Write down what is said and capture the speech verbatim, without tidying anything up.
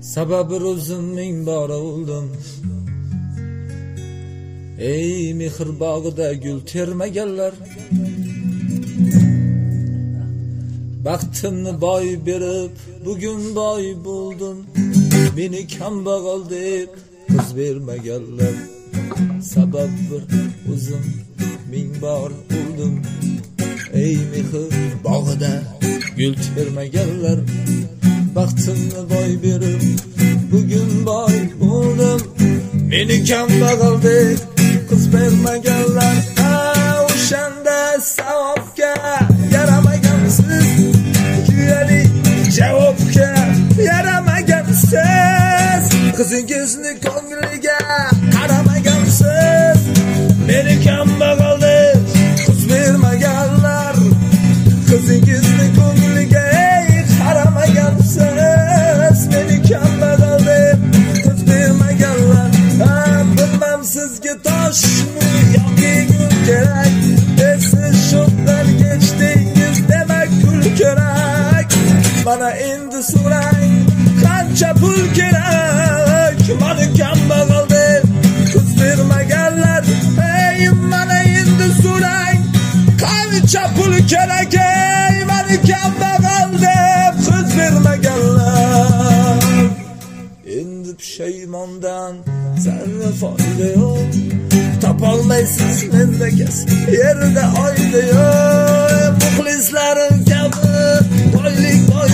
Sababi ro'zim ming bora o'ldim. Ey mehr bog'ida gul termaganlar, baxtimni boy berib bugun boy bo'ldim. Meni kambag'al deb qiz bermaganlar, sabab bir o'zim ming bor o'ldim. Ey mehr bog'ida gul termaganlar, baxtimni boy berib bugun boy bo'ldim. Meni kambag'al deb qiz bermaganlar, o'shanda savobga yaramagansiz, kuyali javobga yaramagansiz, qizingizni ko'ngliga qaramagansiz. Meni kambag'al deb qiz bermaganlar, qizingizni ko'ngliga qaramagansiz. Meni kambag'al deb qiz bermaganlar, bilmam sizga toshmi yoki gul kerak, siz shundan kechdingiz demak gul kerak. Mana endi so'rang qancha pul kerak, mana kambag'al deb qiz bermaganlar. Ey mana endi so'rang qancha pul kerak, ey mana kambag'al deb qiz bermaganlar. Endi pushaymondan zarra foyda yo'q, topolmaysiz menda kasb yerda oyda yo'q. Muxlislarim kabi boylik boy